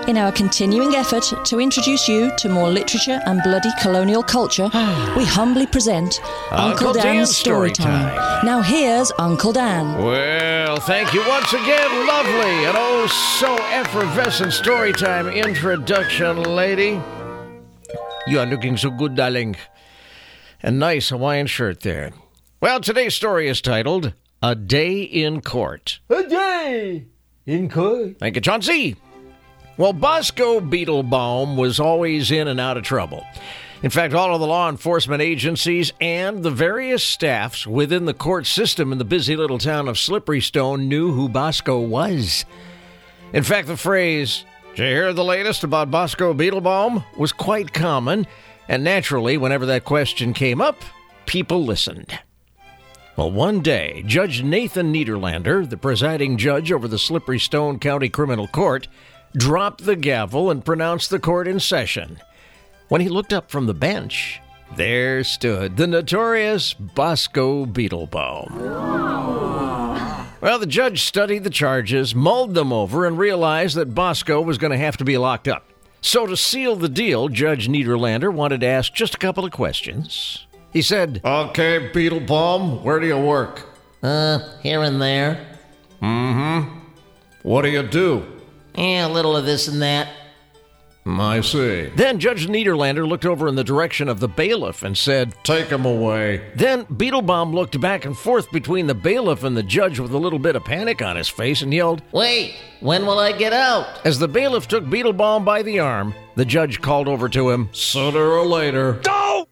In our continuing effort to introduce you to more literature and bloody colonial culture, we humbly present Uncle Dan's Storytime. Now here's Uncle Dan. Well, thank you once again, lovely and oh so effervescent Storytime introduction, lady. You are looking so good, darling. A nice Hawaiian shirt there. Well, today's story is titled, A Day in Court. A day in court. Thank you, Chauncey. Well, Bosco Beetlebaum was always in and out of trouble. In fact, all of the law enforcement agencies and the various staffs within the court system in the busy little town of Slippery Stone knew who Bosco was. In fact, the phrase, "Did you hear the latest about Bosco Beetlebaum?" was quite common, and naturally, whenever that question came up, people listened. Well, one day, Judge Nathan Niederlander, the presiding judge over the Slippery Stone County Criminal Court, dropped the gavel and pronounced the court in session. When he looked up from the bench, there stood the notorious Bosco Beetlebaum. Well, the judge studied the charges, mulled them over, and realized that Bosco was going to have to be locked up. So to seal the deal, Judge Niederlander wanted to ask just a couple of questions. He said, "Okay, Beetlebaum, where do you work?" Here and there. What do you do?" A little of this and that. I see. Then Judge Niederlander looked over in the direction of the bailiff and said, "Take him away." Then Beetlebaum looked back and forth between the bailiff and the judge with a little bit of panic on his face and yelled, Wait, when will I get out? As the bailiff took Beetlebaum by the arm, the judge called over to him, "Sooner or later." Go!